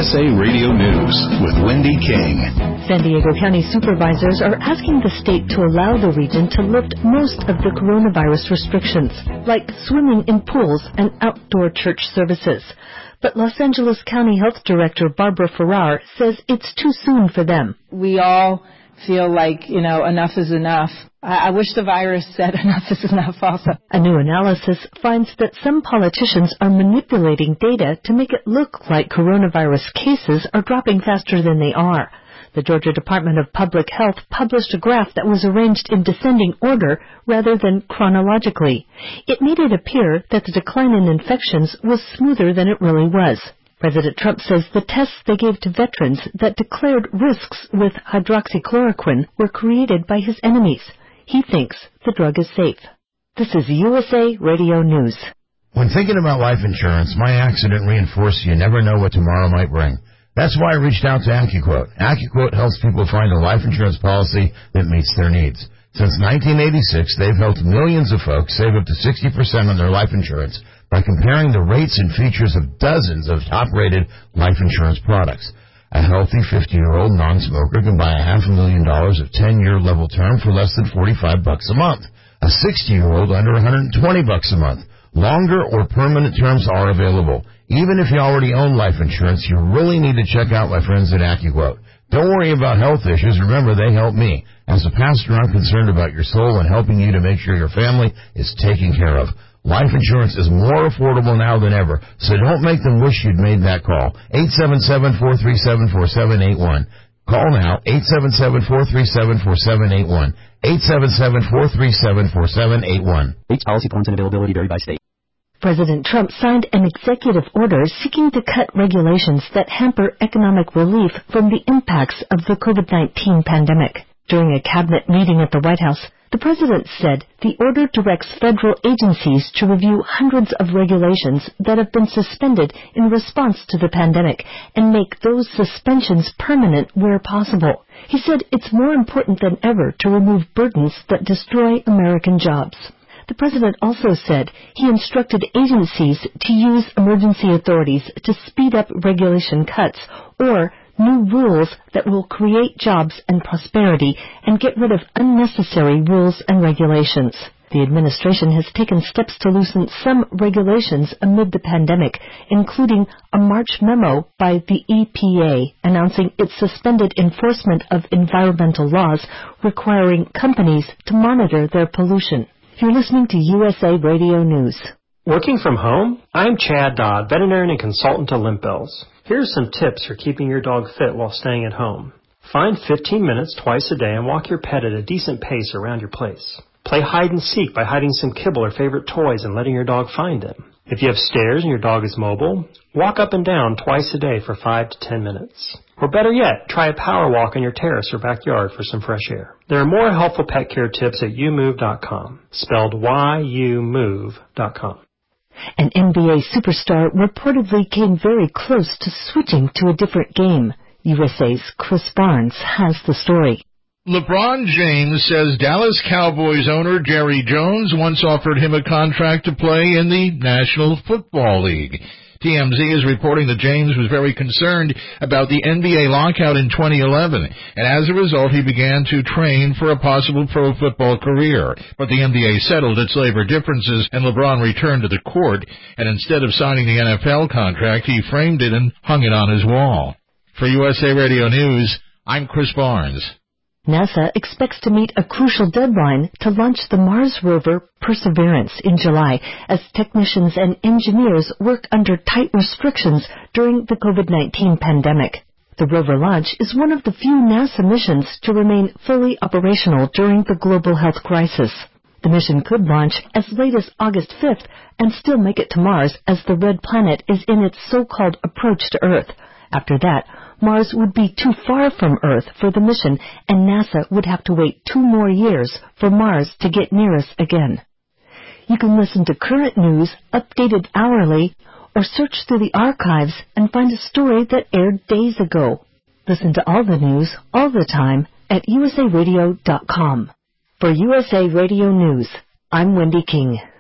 USA Radio News with Wendy King. San Diego County supervisors are asking the state to allow the region to lift most of the coronavirus restrictions, like swimming in pools and outdoor church services. But Los Angeles County Health Director Barbara Ferrer says it's too soon for them. We all feel like, enough is enough. I wish the virus said enough is enough also. A new analysis finds that some politicians are manipulating data to make it look like coronavirus cases are dropping faster than they are. The Georgia Department of Public Health published a graph that was arranged in descending order rather than chronologically. It made it appear that the decline in infections was smoother than it really was. President Trump says the tests they gave to veterans that declared risks with hydroxychloroquine were created by his enemies. He thinks the drug is safe. This is USA Radio News. When thinking about life insurance, my accident reinforced you never know what tomorrow might bring. That's why I reached out to AccuQuote. AccuQuote helps people find a life insurance policy that meets their needs. Since 1986, they've helped millions of folks save up to 60% on their life insurance by comparing the rates and features of dozens of top-rated life insurance products. A healthy 50-year-old non-smoker can buy $500,000 of 10-year level term for less than $45 a month. A 60-year-old under $120 a month. Longer or permanent terms are available. Even if you already own life insurance, you really need to check out my friends at AccuQuote. Don't worry about health issues. Remember, they help me. As a pastor, I'm concerned about your soul and helping you to make sure your family is taken care of. Life insurance is more affordable now than ever, so don't make them wish you'd made that call. 877-437-4781. Call now, 877-437-4781. 877-437-4781. Rates, policy forms, and availability vary by state. President Trump signed an executive order seeking to cut regulations that hamper economic relief from the impacts of the COVID-19 pandemic. During a cabinet meeting at the White House, the president said the order directs federal agencies to review hundreds of regulations that have been suspended in response to the pandemic and make those suspensions permanent where possible. He said it's more important than ever to remove burdens that destroy American jobs. The president also said he instructed agencies to use emergency authorities to speed up regulation cuts or new rules that will create jobs and prosperity and get rid of unnecessary rules and regulations. The administration has taken steps to loosen some regulations amid the pandemic, including a March memo by the EPA announcing it suspended enforcement of environmental laws requiring companies to monitor their pollution. You're listening to USA Radio News. Working from home? I'm Chad Dodd, veterinarian and consultant to Limp Bells. Here are some tips for keeping your dog fit while staying at home. Find 15 minutes twice a day and walk your pet at a decent pace around your place. Play hide and seek by hiding some kibble or favorite toys and letting your dog find them. If you have stairs and your dog is mobile, walk up and down twice a day for 5 to 10 minutes. Or better yet, try a power walk on your terrace or backyard for some fresh air. There are more helpful pet care tips at youmove.com, spelled YOUMOVE.com. An NBA superstar reportedly came very close to switching to a different game. USA's Chris Barnes has the story. LeBron James says Dallas Cowboys owner Jerry Jones once offered him a contract to play in the National Football League. TMZ is reporting that James was very concerned about the NBA lockout in 2011, and as a result, he began to train for a possible pro football career. But the NBA settled its labor differences, and LeBron returned to the court, and instead of signing the NFL contract, he framed it and hung it on his wall. For USA Radio News, I'm Chris Barnes. NASA expects to meet a crucial deadline to launch the Mars rover Perseverance in July as technicians and engineers work under tight restrictions during the COVID-19 pandemic. The rover launch is one of the few NASA missions to remain fully operational during the global health crisis. The mission could launch as late as August 5th and still make it to Mars as the red planet is in its so-called approach to Earth. After that, Mars would be too far from Earth for the mission, and NASA would have to wait 2 more years for Mars to get near us again. You can listen to current news, updated hourly, or search through the archives and find a story that aired days ago. Listen to all the news, all the time, at usaradio.com. For USA Radio News, I'm Wendy King.